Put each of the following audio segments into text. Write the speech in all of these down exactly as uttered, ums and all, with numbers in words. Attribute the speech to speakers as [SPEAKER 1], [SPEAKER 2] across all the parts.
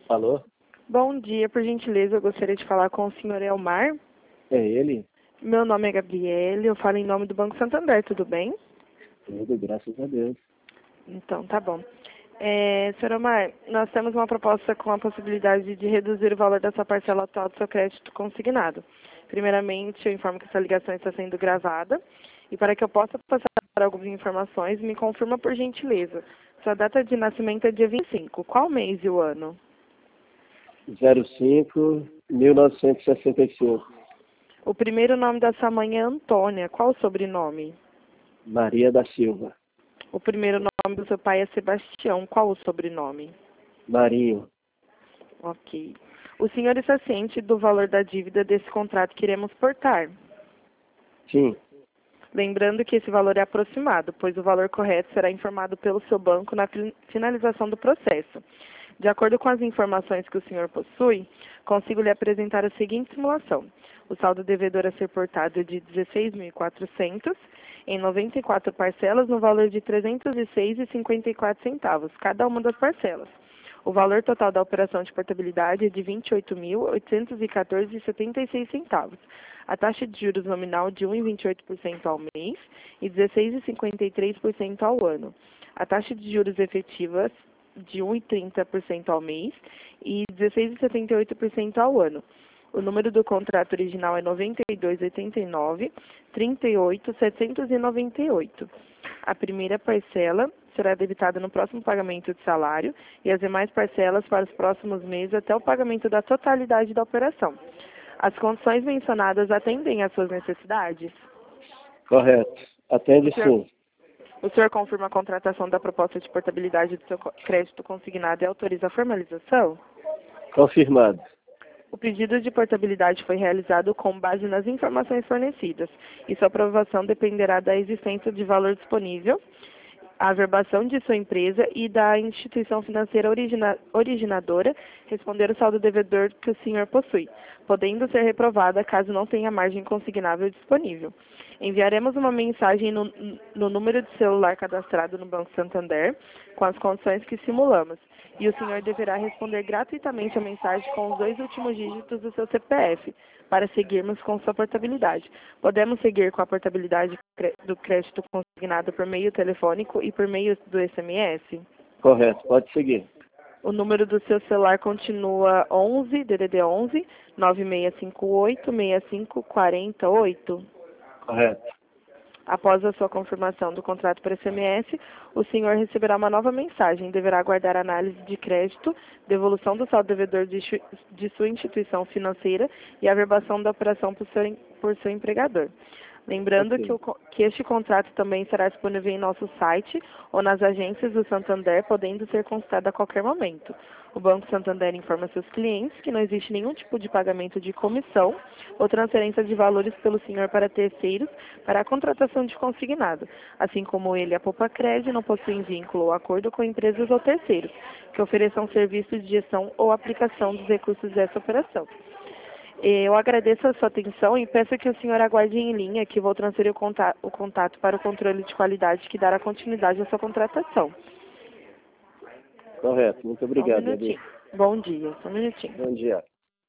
[SPEAKER 1] Alô?
[SPEAKER 2] Bom dia, por gentileza, eu gostaria de falar com o senhor Elmar.
[SPEAKER 1] É ele?
[SPEAKER 2] Meu nome é Gabriele, eu falo em nome do Banco Santander, tudo bem?
[SPEAKER 1] Tudo, graças a Deus.
[SPEAKER 2] Então, tá bom. É, senhor Elmar, nós temos uma proposta com a possibilidade de reduzir o valor da sua parcela atual do seu crédito consignado. Primeiramente, eu informo que essa ligação está sendo gravada e para que eu possa passar algumas informações, me confirma por gentileza. Sua data de nascimento é dia vinte e cinco. Qual mês e o ano?
[SPEAKER 1] zero cinco, mil novecentos e sessenta e cinco.
[SPEAKER 2] O primeiro nome da sua mãe é Antônia. Qual o sobrenome?
[SPEAKER 1] Maria da Silva.
[SPEAKER 2] O primeiro nome do seu pai é Sebastião. Qual o sobrenome?
[SPEAKER 1] Marinho.
[SPEAKER 2] Ok. O senhor está ciente do valor da dívida desse contrato que iremos portar?
[SPEAKER 1] Sim.
[SPEAKER 2] Lembrando que esse valor é aproximado, pois o valor correto será informado pelo seu banco na finalização do processo. De acordo com as informações que o senhor possui, consigo lhe apresentar a seguinte simulação. O saldo devedor a ser portado é de dezesseis mil e quatrocentos em noventa e quatro parcelas no valor de trezentos e seis reais e cinquenta e quatro centavos, cada uma das parcelas. O valor total da operação de portabilidade é de vinte e oito mil, oitocentos e quatorze reais e setenta e seis centavos. A taxa de juros nominal de um vírgula vinte e oito por cento ao mês e dezesseis vírgula cinquenta e três por cento ao ano. A taxa de juros efetivas de um vírgula trinta por cento ao mês e dezesseis vírgula setenta e oito por cento ao ano. O número do contrato original é noventa e dois, oitenta e nove, trinta e oito, setecentos e noventa e oito. A primeira parcela será debitada no próximo pagamento de salário e as demais parcelas para os próximos meses até o pagamento da totalidade da operação. As condições mencionadas atendem às suas necessidades?
[SPEAKER 1] Correto. Atende
[SPEAKER 2] O senhor,
[SPEAKER 1] sim.
[SPEAKER 2] o senhor confirma a contratação da proposta de portabilidade do seu crédito consignado e autoriza a formalização?
[SPEAKER 1] Confirmado.
[SPEAKER 2] O pedido de portabilidade foi realizado com base nas informações fornecidas e sua aprovação dependerá da existência de valor disponível, a averbação de sua empresa e da instituição financeira origina, originadora responder o saldo devedor que o senhor possui, podendo ser reprovada caso não tenha margem consignável disponível. Enviaremos uma mensagem no, no número de celular cadastrado no Banco Santander com as condições que simulamos e o senhor deverá responder gratuitamente a mensagem com os dois últimos dígitos do seu C P F para seguirmos com sua portabilidade. Podemos seguir com a portabilidade do crédito consignado por meio telefônico e por meio do S M S?
[SPEAKER 1] Correto. Pode seguir.
[SPEAKER 2] O número do seu celular continua onze, D D D onze, nove seis cinco oito, seis cinco quatro oito.
[SPEAKER 1] Correto.
[SPEAKER 2] Após a sua confirmação do contrato por S M S, o senhor receberá uma nova mensagem. Deverá aguardar análise de crédito, devolução do saldo devedor de, de sua instituição financeira e averbação da operação por seu, por seu empregador. Lembrando
[SPEAKER 1] Ok.
[SPEAKER 2] que, o, que este contrato também será disponível em nosso site ou nas agências do Santander, podendo ser consultado a qualquer momento. O Banco Santander informa seus clientes que não existe nenhum tipo de pagamento de comissão ou transferência de valores pelo senhor para terceiros para a contratação de consignado, assim como ele, a Poupa Cred, não possuem vínculo ou acordo com empresas ou terceiros que ofereçam serviços de gestão ou aplicação dos recursos dessa operação. Eu agradeço a sua atenção e peço que o senhor aguarde em linha, que vou transferir o contato, o contato para o controle de qualidade que dará continuidade à sua contratação.
[SPEAKER 1] Correto. Muito
[SPEAKER 2] Só um
[SPEAKER 1] obrigado,
[SPEAKER 2] minutinho.
[SPEAKER 1] Gabi.
[SPEAKER 2] Bom dia, só um minutinho.
[SPEAKER 1] Bom dia.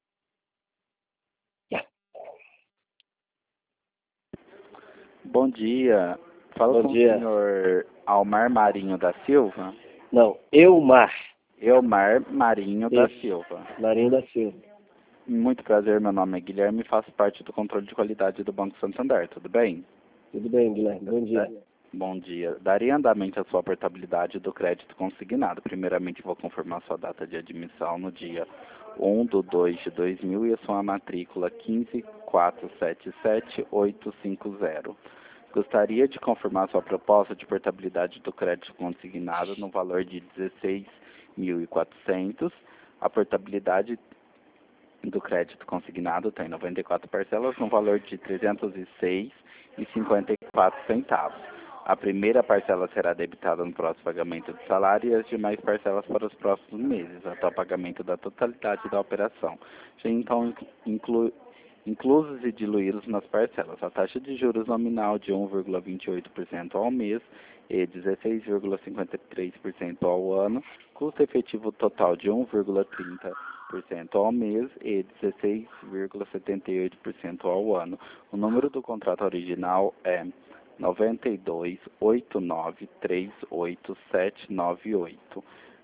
[SPEAKER 3] Bom dia. Fala
[SPEAKER 1] Bom
[SPEAKER 3] com
[SPEAKER 1] dia.
[SPEAKER 3] o senhor Almar Marinho da Silva.
[SPEAKER 1] Não, Elmar.
[SPEAKER 3] Elmar Marinho da
[SPEAKER 1] Isso.
[SPEAKER 3] Silva.
[SPEAKER 1] Marinho da Silva.
[SPEAKER 3] Muito prazer, meu nome é Guilherme e faço parte do controle de qualidade do Banco Santander, tudo bem?
[SPEAKER 1] Tudo bem, Guilherme? Bom dia.
[SPEAKER 3] Bom dia. Daria andamento à sua portabilidade do crédito consignado. Primeiramente, vou confirmar sua data de admissão no dia um de dois de dois mil e a sua matrícula quinze quatro sete sete oito cinco zero. Gostaria de confirmar sua proposta de portabilidade do crédito consignado no valor de dezesseis mil e quatrocentos. A portabilidade do crédito consignado tem noventa e quatro parcelas no valor de trezentos e seis reais e cinquenta e quatro centavos. A primeira parcela será debitada no próximo pagamento de salário e as demais parcelas para os próximos meses, até o pagamento da totalidade da operação. Já então inclui, inclusos e diluídos nas parcelas. A taxa de juros nominal de um vírgula vinte e oito por cento ao mês e dezesseis vírgula cinquenta e três por cento ao ano, custo efetivo total de um vírgula trinta por cento ao mês e dezesseis vírgula setenta e oito por cento ao ano. O número do contrato original é nove dois oito nove três oito sete nove oito.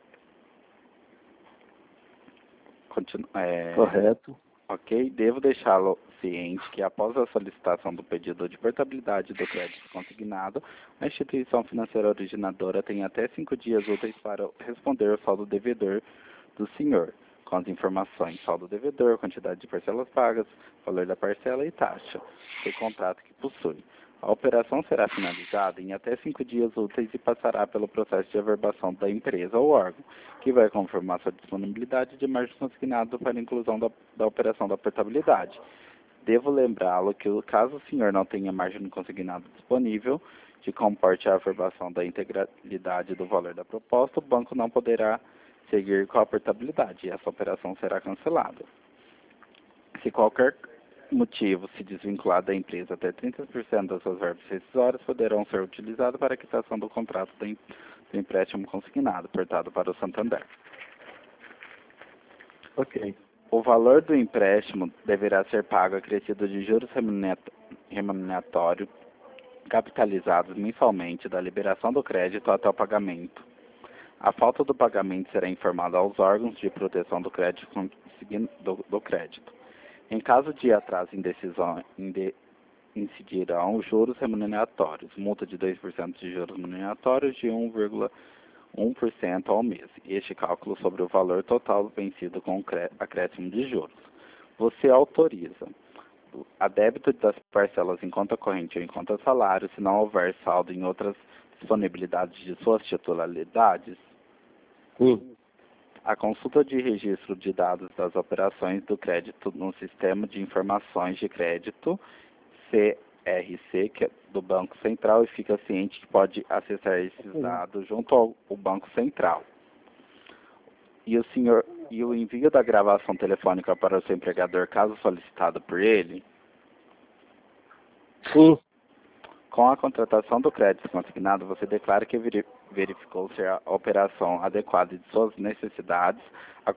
[SPEAKER 3] Continu é...
[SPEAKER 1] Correto.
[SPEAKER 3] Ok, devo deixá-lo ciente que após a solicitação do pedido de portabilidade do crédito consignado, a instituição financeira originadora tem até cinco dias úteis para responder ao saldo devedor do senhor, com as informações saldo devedor, quantidade de parcelas pagas, valor da parcela e taxa do contrato que possui. A operação será finalizada em até cinco dias úteis e passará pelo processo de averbação da empresa ou órgão, que vai confirmar sua disponibilidade de margem consignada para a inclusão da, da operação da portabilidade. Devo lembrá-lo que, caso o senhor não tenha margem consignada disponível, que comporte a averbação da integralidade do valor da proposta, o banco não poderá seguir com a portabilidade e essa operação será cancelada. Se qualquer motivo se desvincular da empresa, até trinta por cento das suas verbas rescisórias poderão ser utilizadas para a quitação do contrato do empréstimo consignado, portado para o Santander.
[SPEAKER 1] Ok.
[SPEAKER 3] O valor do empréstimo deverá ser pago acrescido de juros remuneratórios capitalizados mensalmente da liberação do crédito até o pagamento. A falta do pagamento será informada aos órgãos de proteção do crédito, do, do crédito. Em caso de atraso em decisão, incidirão juros remuneratórios, multa de dois por cento de juros remuneratórios de um vírgula um por cento ao mês. Este cálculo sobre o valor total vencido com o acréscimo de juros. Você autoriza a débito das parcelas em conta corrente ou em conta salário, se não houver saldo em outras disponibilidades de suas titularidades?
[SPEAKER 1] Sim.
[SPEAKER 3] A consulta de registro de dados das operações do crédito no Sistema de Informações de Crédito, C R C, que é do Banco Central, e fica ciente que pode acessar esses dados junto ao, ao Banco Central. E o senhor e o envio da gravação telefônica para o seu empregador, caso solicitado por ele?
[SPEAKER 1] Sim.
[SPEAKER 3] Com a contratação do crédito consignado, você declara que verificou ser a operação adequada de suas necessidades, a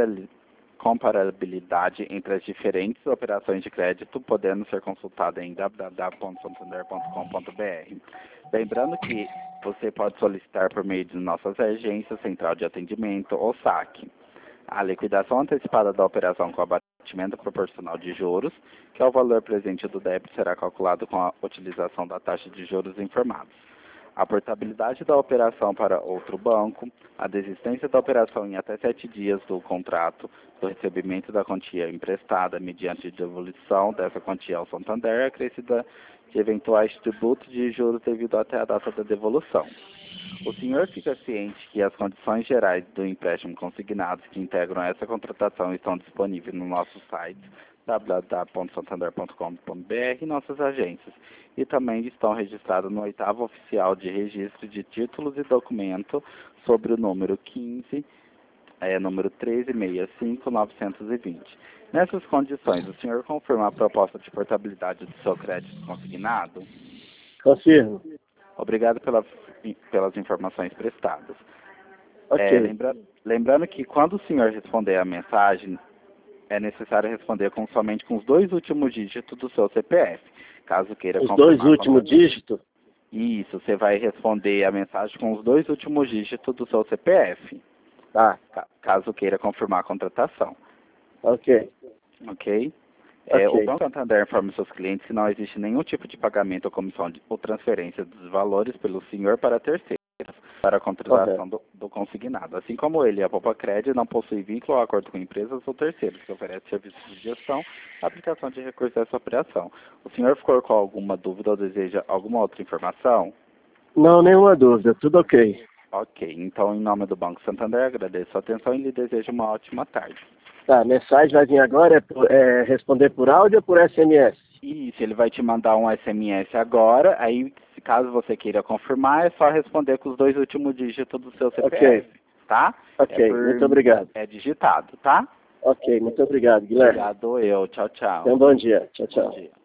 [SPEAKER 3] comparabilidade entre as diferentes operações de crédito, podendo ser consultada em w w w ponto santander ponto com ponto b r. Lembrando que você pode solicitar por meio de nossas agências, central de atendimento ou saque. A liquidação antecipada da operação com abatimento proporcional de juros, que é o valor presente do débito, será calculado com a utilização da taxa de juros informados. A portabilidade da operação para outro banco, a desistência da operação em até sete dias do contrato, do recebimento da quantia emprestada mediante devolução dessa quantia ao Santander, acrescida de eventuais tributos de juros devido até a data da devolução. O senhor fica ciente que as condições gerais do empréstimo consignado que integram essa contratação estão disponíveis no nosso site w w w ponto santander ponto com ponto b r e nossas agências, e também estão registradas no oitavo oficial de registro de títulos e documentos sobre o número quinze, é, número treze sessenta e cinco novecentos e vinte. Nessas condições, o senhor confirma a proposta de portabilidade do seu crédito consignado?
[SPEAKER 1] Confirmo.
[SPEAKER 3] Obrigado pela, pelas informações prestadas.
[SPEAKER 1] Ok.
[SPEAKER 3] É, lembra, lembrando que quando o senhor responder a mensagem, é necessário responder com, somente com os dois últimos dígitos do seu C P F. Caso queira
[SPEAKER 1] Os
[SPEAKER 3] confirmar...
[SPEAKER 1] dois últimos dígitos?
[SPEAKER 3] Isso, você vai responder a mensagem com os dois últimos dígitos do seu C P F.
[SPEAKER 1] Tá.
[SPEAKER 3] Caso queira confirmar a contratação.
[SPEAKER 1] Ok.
[SPEAKER 3] Ok? É,
[SPEAKER 1] Ok.
[SPEAKER 3] o Banco Santander informa os seus clientes que não existe nenhum tipo de pagamento ou comissão de, ou transferência dos valores pelo senhor para terceiros, para a contratação do, do consignado. Assim como ele, a Poupa Crédito não possui vínculo ou acordo com empresas ou terceiros que oferecem serviços de gestão, aplicação de recursos a essa operação. O senhor ficou com alguma dúvida ou deseja alguma outra informação?
[SPEAKER 1] Não, nenhuma dúvida. Tudo ok.
[SPEAKER 3] Ok. Então, em nome do Banco Santander, agradeço a atenção e lhe desejo uma ótima tarde.
[SPEAKER 1] Tá, a mensagem vai vir agora, é, por, é responder por áudio ou por S M S?
[SPEAKER 3] Isso, ele vai te mandar um S M S agora, aí se caso você queira confirmar, é só responder com os dois últimos dígitos do seu C P F,
[SPEAKER 1] Ok.
[SPEAKER 3] tá?
[SPEAKER 1] Ok,
[SPEAKER 3] É por,
[SPEAKER 1] muito obrigado.
[SPEAKER 3] É digitado, tá?
[SPEAKER 1] Ok, muito obrigado, Guilherme.
[SPEAKER 3] Obrigado eu. Tchau, tchau.
[SPEAKER 1] Tenha um bom dia. Tchau, tchau.
[SPEAKER 3] Bom dia.